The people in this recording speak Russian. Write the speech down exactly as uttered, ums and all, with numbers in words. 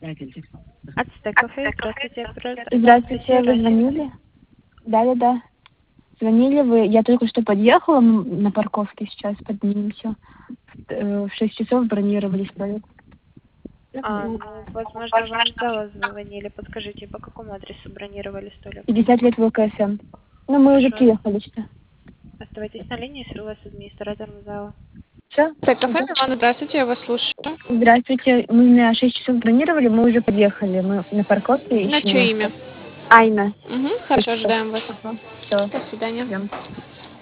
Ацтек кафе, здравствуйте, пожалуйста. Здравствуйте, вы звонили? Да-да-да. Звонили вы, я только что подъехала, мы на парковке сейчас поднимемся. Э, В шесть часов бронировали столик. А, ну, возможно, вам с зала звонили. Подскажите, по какому адресу бронировали столик? пятьдесят лет ВКСМ. Ну, мы уже Хорошо. приехали что. Оставайтесь на линии, свяжу вас с администратором зала. Все? Так, кафе, Милана, здравствуйте, я вас слушаю. Здравствуйте, мы на шесть часов бронировали, мы уже подъехали. Мы на парковке На ищем чье место. имя? Айна. Угу, хорошо, ожидаем вас. Все. До свидания. Ждем.